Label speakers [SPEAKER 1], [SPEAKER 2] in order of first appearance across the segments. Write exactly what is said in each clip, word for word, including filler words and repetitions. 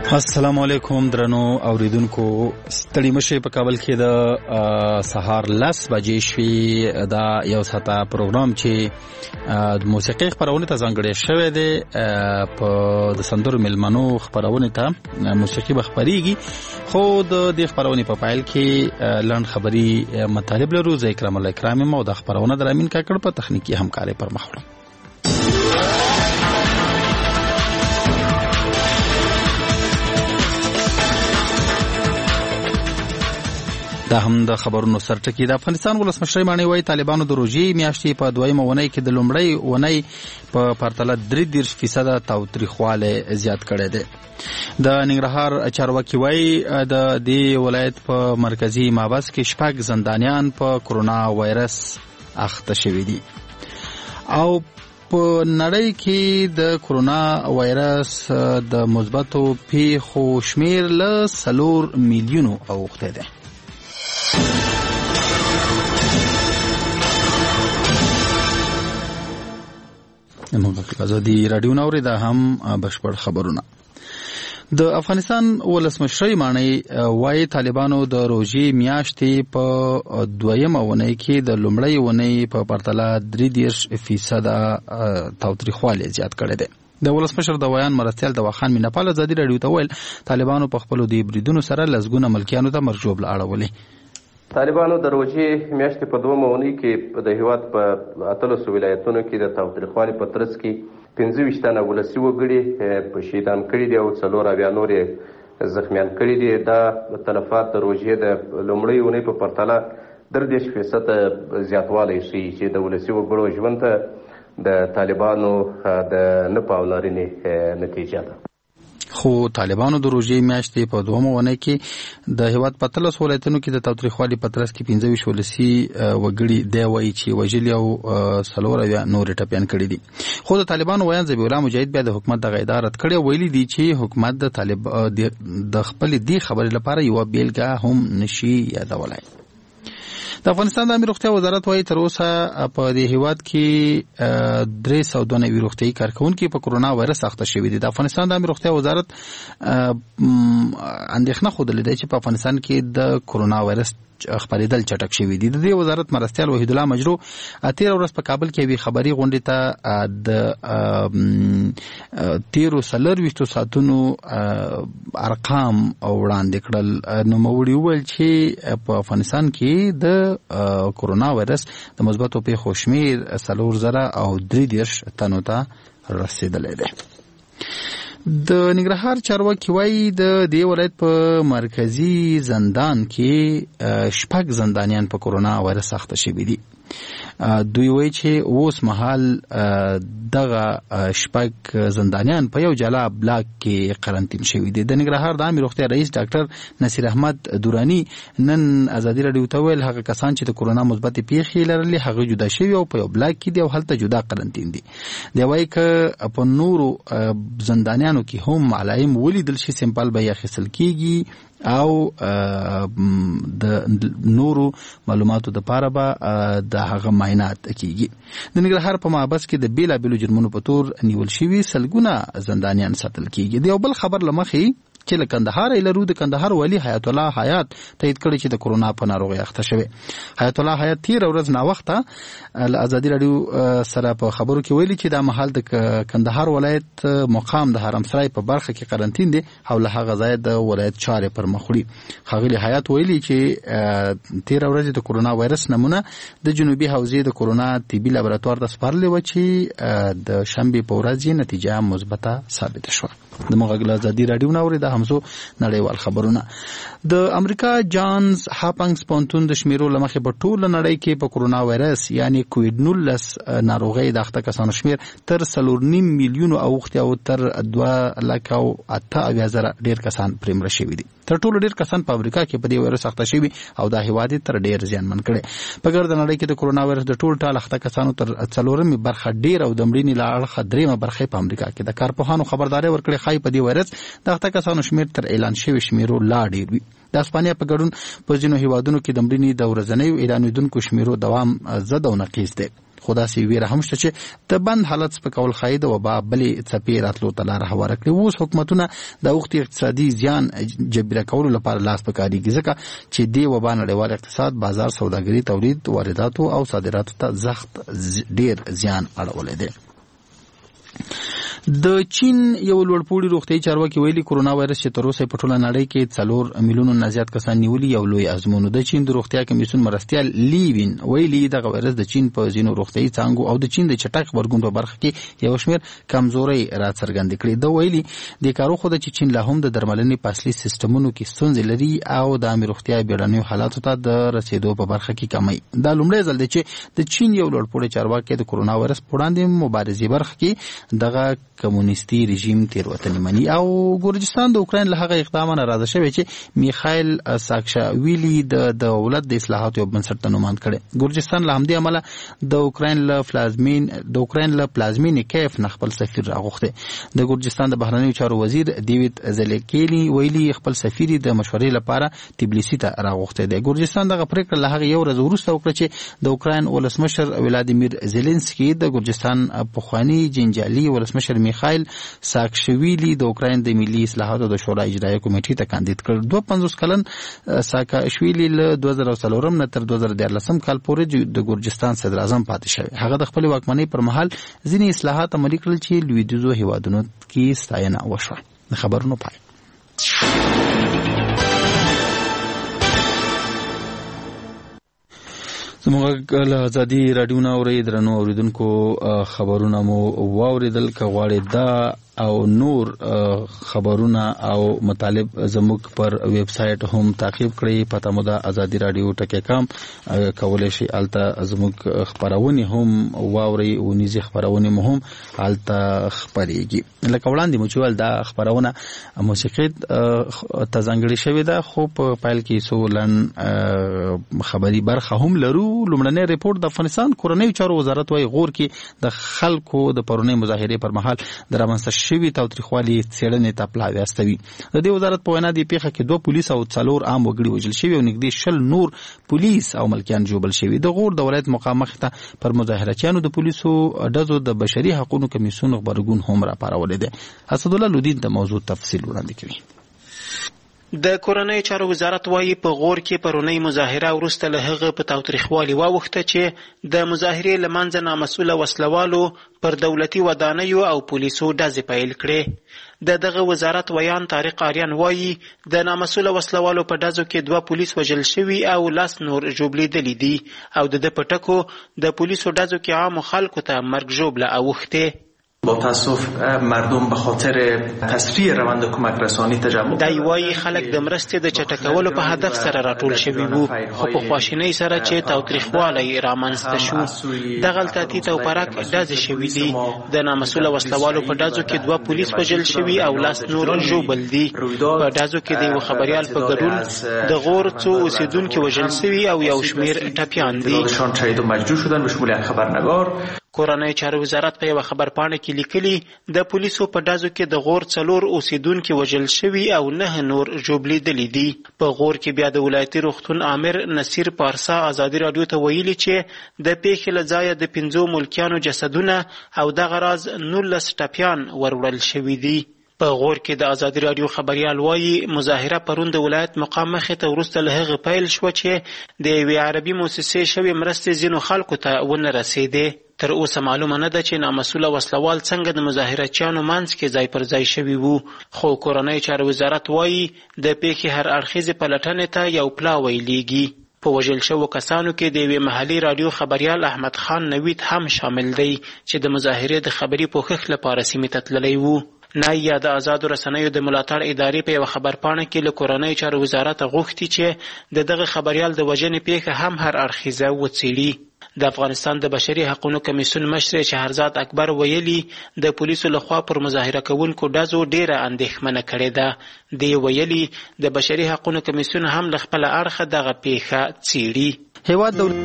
[SPEAKER 1] السلام علیکم درنو اوریدونکو ستړي مشه په کابل کې د سهار لس بجې شوي دا یو ساعته پروګرام چې د موسیقي خبرونه ته ځانګړی شوی دی په د سندرو ملمنو خبرونه ته موسیقي بخبريږي خو د دې خبرونه په پایل کې لړن خبري مطالب لرو زه اکرام الله اکرام مو د خبرونه در امین کاکړ په تخنیکی همکاري پر مخ وړم. دا هم د خبرونو سرټکی د افغانستان ولسمشر مانی وای طالبانو د روزي میاشتې په دویمه ونۍ کې د لومړی ونۍ په پرتله درې دېرش فیصد تاوتریخواله زیات کړی دی. د ننګرهار چارواکي وای د دې ولایت په مرکزی مابس کې شپږ زندانیان په کرونا وایرس اخته شوي دي او په نړۍ کې د کرونا وایرس د مثبتو پیښو شمیر له څلور میلیونو اوښتی دی. موږ ازادي رادیو نوري دا هم بشپړ خبرونه. د افغانستان ولسمشر مانی وای طالبانو د روزي میاشتې په دویمه ونۍ کې د لومړی ونۍ په پرتله درې دېرش فیصد تاوتریخواله زیات کړی دی. د ولسمشر د ویان مرستیال د واخان مینپال ازادي رادیو ته ویل طالبانو په خپل دی بریدونو سره لزګونه ملکیانو ته مرجوب لاړولې.
[SPEAKER 2] طالبانو د روزي میاشتې په دوه مونی کې د هیواد په اتلسو ولایتونو کې د تاوتریخوالي په ترڅ کې پنځه ویشت تنه ولسي وګړي په شهیدان کړي دي او څلور اویا نورې زخمیان کړي دي. دا تلفات د روزي د لومړۍ اونۍ په پرتله درې دېرش فیصد زیاتوالی ښیي چې د ولسي وګړو ژوند ته د طالبانو د نه پاملرنې نتیجه ده.
[SPEAKER 1] خو طالبانو د روزي میاشتې په دومره ونه کې د هیواد په تلس ولایتونو کې د تاوتریخوالي په ترڅ کې پنځه ویشت ولسي وګړي دی وایي چې وژلي او څلور اویا نورې ټپیان کړي دي. خو د طالبانو ویان ذبیح الله مجاهد بیا د حکومت دغه اداره رد کړې ویلي دي چې حکومت د طالب د خپل دی خبرې لپاره یو بیلګه هم نشي یادولای. د افغانستان د عامه روغتیا وزارت وايي تر اوسه په دې هیواد کې درې سوه دوه نوي روغتیايي کارکونکي په کرونا وایرس اخته شوي دي. د افغانستان د عامه روغتیا وزارت اندېښنه ښودلې ده چې په افغانستان کې د کرونا وایرس خبرېدل چټک شوي دي. د دې وزارت مرستیال وحید الله مجرو تېره ورځ په کابل کې یوې خبري غونډې ته د تېرو څلرویشتو ساعتونو ارقام وړاندې کړل. نوموړي وویل چې په افغانستان کې د کرونا وایرس د مثبتو پیښو شمیر څلور زره او درې دېرش تنو ته رسېدلی دی. د ننګرهار چارواکي وایي د دې ولایت په مرکزی زندان کې شپږ زندانیان په کرونا وایرس اخته شوي دي. دوی وایي چې اوس مهال دغه شپږ زندانیان په یو جلا بلاک کې قرنطین شوي دي. د ننګرهار د عامه روغتیا رئیس ډاکټر نصیر احمد دورانی نن ازادي رادیو ته ویل هغه کسان چې د کرونا مثبت پیښې لرلې هغه جدا شوي او په یو بلاک کې دي او هلته جدا قرنطین دي. دی وایي که په نورو زندانیانو کې هم علائم ولیدل شي سمپل به یې اخیستل کیږي او د نورو معلوماتو د پاره به د هغه معاینات کیږي. د ننګرهار په محبس کې د بیلابیلو جرمونو په تور نیول شوي سلګونه زندانیان ساتل کیږي. د یو بل خبر لمخې چې له کندهار لرو د کندهار والی حیات الله حیات تایید کړی چې د کرونا په ناروغي اخته شوی. حیات الله حیات تیر ورځ نا وخته له ازادي رادیو سره په خبرو کې ویلي چې د محل د کندهار ولایت مقام د حرمسرای په برخه کې قرنطین دي او له هغه ځای د ولایت چارې پر مخړي. خغلی حیات ویلي چې تیر ورځ د کرونا وایرس نمونه د جنوبي حوزې د کرونا طبي لابراتوار ته سپارلې و چې د شنبه په ورځ نتیجه مثبته ثابت شوه. د مغل ازادي رادیو نوري د همزو نړیوال خبرونه. د امریکا جانز هاپنګز پونتون د شمیرو لمخې په ټوله نړۍ کې په کرونا وایرس یعنی کووډ نولس ناروغي د اخته کسانو شمیر تر څلور نیم میلیون اوښتي او تر دوه لک او اته اویا زره ډیر کسان پرېمړه شوي دي. تر ټولو ډیر کسان په امریکا کې په دې وایرس اخته شوي او دا هیواد تر ډیر زیانمن کړي. په ګرد نړۍ کې د کرونا وایرس د ټول ټال اخته کسانو تر څلورمې برخه ډیر او د مړینې له اړخه دریمه برخه په امریکا کې د کارپوهانو خبرداري ورکړي خای په دې وایرس د اخته کسانو شمیر تر اعلان شوی شمیرو لا ډیر وي. د اسپانیا په ګډون په ځینو هیوادونو کې د مړینې د ورځنیو اعلانېدونکو شمیرو دوام زده او نقیص دی. خو داسې ویره هم شته چې د بند حالت سپکول ښایي د وبا بلې څپې راتلو ته لاره هواره کړي. اوس حکومتونه د اوښتي اقتصادي زیان جبیره کولو لپاره لاس په کارېږي ځکه چې دې وبا نړیوال اقتصاد، بازار، سوداګري، تولید، وارداتو او صادراتو ته سخت ډیر زیان اړولی دی. د چین یو لوړپوړي روغتیايي چارواکي ویلي کورونا وایرس چې تر اوسه په ټوله نړۍ کې څلور میلیونو نه زیات کسان نیولي یو لوی ازمون. د چین د روغتیا کمیسیون مرستیال لیوین ویلي دغه وایرس د چین په ځینو روغتیايي څانګو او د چین د چټک غبرګون په برخه کې یو شمېر کمزورۍ راڅرګندې کړې. د ویلي د کارو خو د چین لا هم د درملنې په اصلي سیستمونو کې ستونزې لري او د عامه روغتیا بیړنیو حالاتو ته د رسیدو په برخه کې کمی. دا لومړی ځل دی چې د چین یو لوړپوړي چارواکي د کورونا وایرس په وړاندې مبارزې برخه کې دغه کمونیستي رژیم تیروتنې مني. او ګورجستان د اوکراین له هغه اقدامه ناراضه شوی چې میخایل ساکاشویلي د دولت د اصلاحاتو یو بنسټ ته نوماند کړي. ګورجستان له همدې امله د اوکراین له پلازمین د اوکراین له پلازمین کیف نه خپل سفیر راغوښته. د ګورجستان د بهرنیو چارو وزیر دیوید زلیکیلی ویلي خپل سفیر د مشورې لپاره تبلیسي ته راغوښته دی. ګورجستان دغه پریکړه له هغه یو ورځ وروسته وکړه چې د اوکراین ولسمشر ولادیمیر زيلنسکي د ګورجستان پخوانی جنجالي ولسمشر میخایل ساکاشویلي د اوکراین د ملي اصلاحاتو د شورا اجرایي کمیټې ته کاندید کړ. دوه پنځوس کلن ساکاشویلي له دوه زره څلور نه تر دوه زره دیارلس کال پورې د ګورجستان صدر اعظم پاتې شوی. هغه د خپل واکمنۍ پر مهال ځینې اصلاحات عملي کړل چې لویدیځو هیوادونو کې ستاینه وشوه. د خبرونو پای. زموږ له ازادي راډیو نه اورئ درنو اوریدونکو خبرونه مو واوریدل. که غواړئ دا او نور خبرونه او مطالب زموږ پر ویب سایټ هم تعقیب کړئ. پته مو ده ازادي راډیو ټکی کام کولی شئ الته زموږ خپرونې هم واورئ. ونیزې خپرونې مو هم الته خپرېږي. لکه وړاندې مو چې ویل دا خپرونه موسیقي ته ځانګړې شوې ده خو په پیل کې څو لنډ خبري برخه هم لرو. لومړنی ریپورټ د افغانستان کورنیو چارو وزارت وايي غور کې د خلکو د پرونۍ مظاهرې پر مهال د رامنځته شوي تاوتریخوالي څېړنې ته پلاوی استوي. د دې وزارت په وینا دې پیښه کې دوه پولیس او څلور عام وګړي وژل شوي او نږدې شل نور پولیس او ملکیان ژوبل شوي. د غور د ولایت مقام مخې ته پر مظاهرچیانو د پولیسو ډزو د بشري حقوقو کمیسیون غبرګون هم راپارولی دی. اسدالله لودین د موضوع تفصیل وړاندې کوي.
[SPEAKER 3] د کورنۍ چارو وزارت وايي په غور کې پرونۍ مظاهره وروسته له هغه په تاوتریخوالي واوښته چې د مظاهرې له منځه نامسؤله وسلوالو پر دولتي ودانیو او پولیسو ډزې پیل کړې. د دغه وزارت ویان طارق آریان وايي د نامسؤله وسلوالو په ډزو کې دوه پولیس وژل شوي او لس نور ژوبلیدلي دي او د ده په ټکو د پولیسو ډزو کې عامو خلکو ته مرګ ژوبله اوښتې.
[SPEAKER 4] با تاسف مردم به خاطر تسریع روند کمک رسانی تجمع
[SPEAKER 3] دای وایي خلک د مرستې د چټکولو په هدف سره راټول شوي وو خو په خواشینۍ سره چې تاوتریخوالی رامنځته شو. د غلطاتي توپرک ډزې شوي دي. د نامسؤله وسلوالو په ډزو کې دوه پولیس وژل شوي او لاس نور ژوبل دي. په ډزو کې د یو خبریال په ګډون د غور څو اوسیدونکي وژل شوي او یو شمیر ټپیان دي.
[SPEAKER 4] مجبور شدن به شمول خبرنگار.
[SPEAKER 3] کورنۍ چارو وزارت په یو خبرپاڼه کې لیکلي د پولیسو په ډزو کې د غور څلور اوسیدونکي وژل شوي او نه نور ژوبلیدلي دي. په غور کې بیا د ولایتي روغتون امر نصیر پارسا ازادي راډیو ته ویلي چې د پیښې له ځایه د پنځو ملکیانو جسدونه او دغه راز نولس ټپیان وروړل شوي دي. په غور کې د ازادي راډیو خبریال وایي مظاهره پرون د ولایت مقام مخې ته وروسته له هغه پیل شوه چې د یوې عربي موسسې شوې مرستې ځینو خلکو ته ونه رسېدې. تر اوسه معلومه نه ده چې نامسؤله وسلوال څنګه د مظاهرچیانو منځ کې ځای پر ځای شوي وو. خو کورنۍ چارو وزارت وایي د پیښې هر اړخیزې پلټنې ته یو پلاوی لیږي. په وژل شوو کسانو کې د یوې محلي راډیو خبریال احمد خان نوید هم شامل دی چې د مظاهرې د خبري پوښښ لپاره سیمې ته تللی وو. نایه د آزادو رسنیو د ملاتړ ادارې په یوه خبرپاڼه کې له کورنۍ چارو وزارت غوښتي چې د دغه خبریال د وژنې پیښه هم هر اړخیزه وڅېړي. د افغانستان د بشري حقوقو کمیسیون مشر شهرزاد اکبر ویلي د پولیسو لخوا پر مظاهره کوونکو ډزو ډیره اندېښمنه کړې ده. دی ویلي د بشري حقوقو کمیسیون هم له خپله اړخه دغه پیښه څېړي.
[SPEAKER 1] هیواد دولت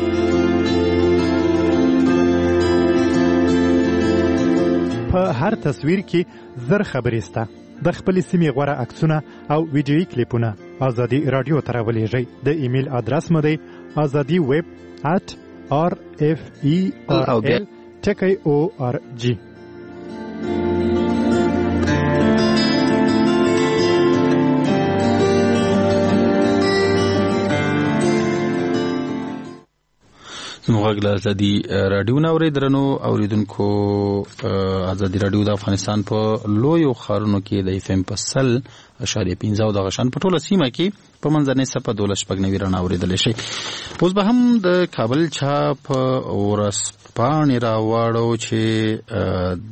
[SPEAKER 5] په هر تصویر کې زر خبرې سته. د خپلې سیمې غوره عکسونه او ویډیویي کلیپونه ازادي راډیو ته راولېږئ. د ایمیل ادرس مو دی ازادي ویب ات R F E R L ټکی O R G.
[SPEAKER 1] زموږ له ازادي رادیو نه اوریدرنو اوریدونکو ازادي رادیو د افغانستان په لویو ښارونو کې د اف ام په سل اشاریه پنځه او د غشن په ټوله سیمه کې په منځنۍ صفه دولس شپږ نوي رڼا اوریدلی شي. اوس به هم د کابل چاپ ورځپاڼې راواړو چې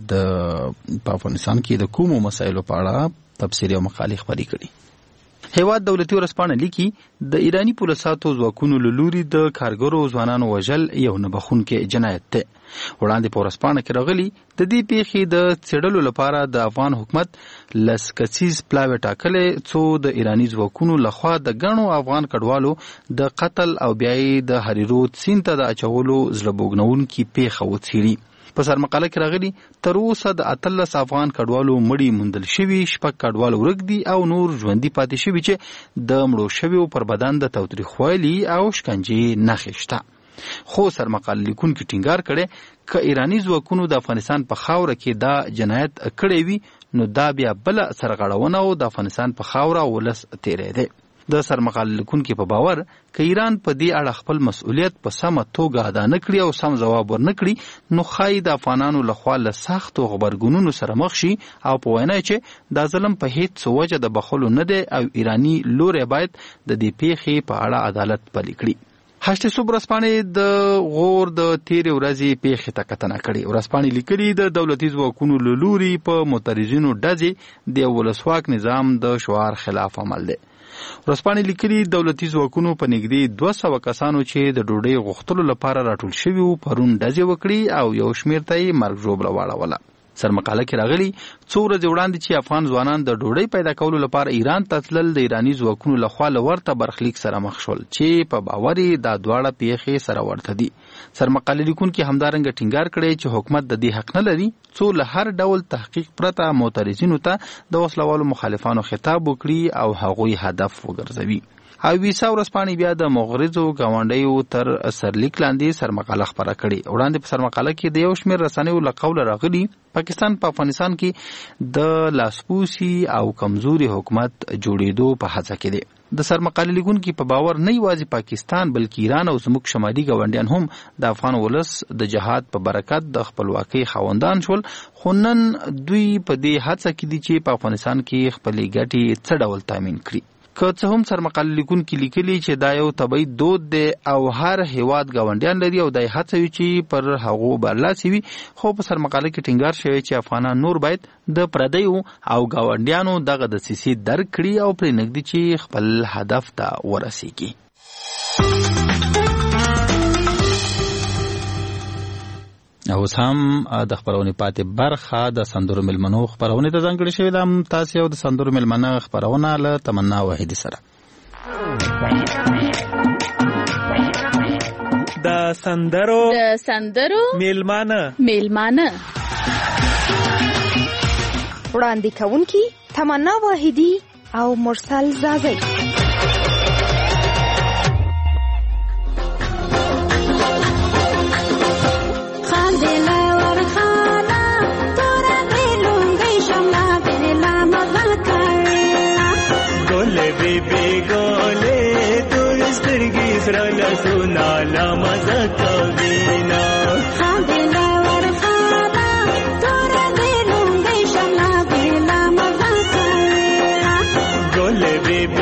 [SPEAKER 1] د په افغانستان کې د کومو مسایلو په اړه تبصرې او مقالې خپرې کړي. هیواد دولتي ورځپاڼه لیکي د ایرانی پولیسو ځواکونو له لوري د کارګرو ځوانانو وژل یو نه بخښونکی جنایت دی. وړاندې په ورځپاڼه کې راغلي د دې پیښې د څېړلو لپاره د افغان حکومت لس کسیز پلاوی ټاکلی څو د ایرانی ځواکونو لخوا د ګڼو افغان کډوالو د قتل او بیا یې د هریرود سیند ته د اچولو زړه بوږنونکې پیښه وڅېړي. په سر مقاله کې راغلي تر اوسه د اتلس افغان کډوالو مړي موندل شوي، شپږ کډوال ورک دي او نور ژوندي پاتې شوي چې د مړو شویو پر بدن د تاوتریخوالي او شکنجې نښې شته. خو سر مقاله لیکونکي ټینګار کړی که ایرانی ځواکونو د افغانستان په خاوره کې دا جنایت کړی وي نو دا بیا بله سرغړونه او د افغانستان په خاوره ولس تیری دی. د سرمقاله لیکونکي په باور که ایران په دې اړه خپل مسؤلیت په سمه توګه ادا نه کړي او سم ځواب ورنه کړي نو ښایي د افغانانو لخوا له سختو غبرګونونو سره مخ شي او په وینا چې دا ظلم په هیڅ وجه د بخښلو نه دی او ایرانی لوری باید د دې پیښې په اړه عدالت پلی کړي. هشت صبح ورځپاڼې د غور د تیرې ورځې پیښې ته کتنه کړې. ورځپاڼې لیکلي د دولتي ځواکونو له لوري په معترضینو ډزې د ولسواک نظام د شعار خلاف عمل دی. ورځپاڼې لیکلي دولتي ځواکونو په نږدې دوه سوه کسانو چې د ډوډۍ غوښتلو لپاره راټول شوي وو پرون ډزې وکړي او یو شمېر ته یې مرګ ژوبله واړوله. سرمقاله کې راغلي څو ورځې وړاندې چې افغان ځوانان د ډوډۍ پیدا کولو لپاره ایران ته تلل د ایرانی ځواکونو لخوا له ورته برخلیک سره مخ شول چې په باور یې دا دواړه پیښې سره ورته دي. سرمقاله لیکونکي همدارنګه ټینګار کړی چې حکومت د دې حق نه لري څو له هر ډول تحقیق پرته معترضینو ته د وسلوالو مخالفانو خطاب وکړي او هغوی هدف وګرځوي. او ویسا ورځپاڼې بیا د مغرضو ګاونډیو تر سرلیک لاندې سرمقاله خپره کړې. وړاندې په سرمقاله کې د یو شمېر رسنیو له قوله راغلي پاکستان په افغانستان کې د لاسپوسي او کمزوري حکومت جوړېدو په هڅه کې دی. د سرمقاله لیکونکي په باور نه یوازې پاکستان بلکې ایران او زموږ شمالي ګاونډیان هم د افغان ولس د جهاد په برکت د خپلواکۍ خاوندان شول، خو نن دوی په دې هڅه کې دي چې په افغانستان کې خپلې ګټې څه ډول تامین کړي. که څه هم سرمقاله لیکونکي لیکلي چې دا یو طبیعي دود دی او هر هیواد ګاونډیان لري او دا یې هڅوي چې پر هغو برلاسي وي، خو په سرمقاله کې ټینګار شوی چې افغانان نور باید د پردیو او ګاونډیانو دغه دسیسې درک کړي او پرې نږدي چې خپل هدف ته ورسیږي. اوس هم د خپرونې پاتې برخه د سندرو مېلمنو خپرونې ته ځانګړې شوې ده. تاسې او د سندرو مېلمنه خپرونه له تمنا وحیدي سره.
[SPEAKER 6] د سندرو
[SPEAKER 7] د سندرو
[SPEAKER 6] مېلمانه
[SPEAKER 7] مېلمانه
[SPEAKER 8] وړاندې کوونکي تمنا واحدي او مرسل زازی.
[SPEAKER 6] سنا لا مزه کوینا
[SPEAKER 9] خاندلا ورخانا تور دې لونګې شملا بلا مزه کوینا
[SPEAKER 6] ګل بي